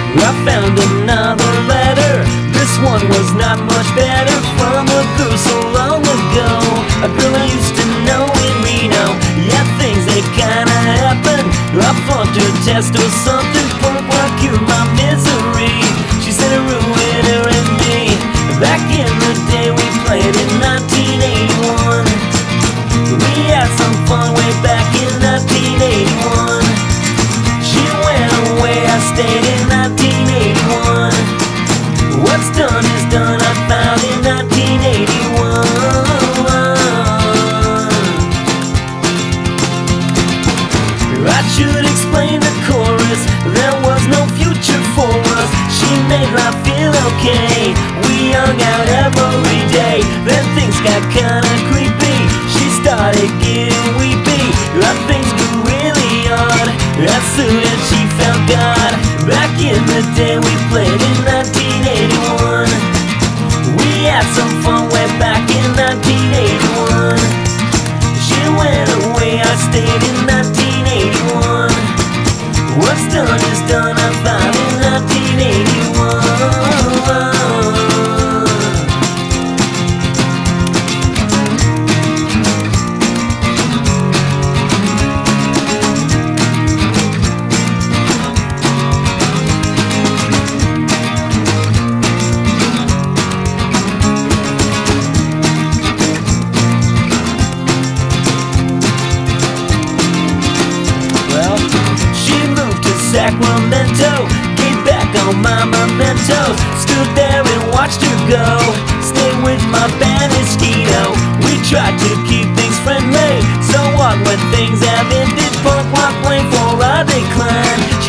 I found another letter. This one was not much better, from a girl so long ago, a girl I used to know in Reno. Yeah, things they kinda happen. I flunked her test or something. Punk rock cured my misery. She said it ruined her and me. Back in the day we played in 1981. We had some fun way back in 1981. She went away, I stayed in 1981. What's done is done, I found in 1981. I should explain the chorus, there was no future for us. She made life feel okay, we hung out every day. Then things got kinda creepy, she started getting weepy. Things grew really odd, as soon as she found God. Back in the day we played in 1981. We had some fun way back in 1981. She went away, I stayed in 1981. What's done is done, I found in 1981. Sacramento, gave back all my mementos. Stood there and watched her go. Stayed with my band Mosquito. We tried to keep things friendly. So what when things have ended? Punk rock playing for our decline.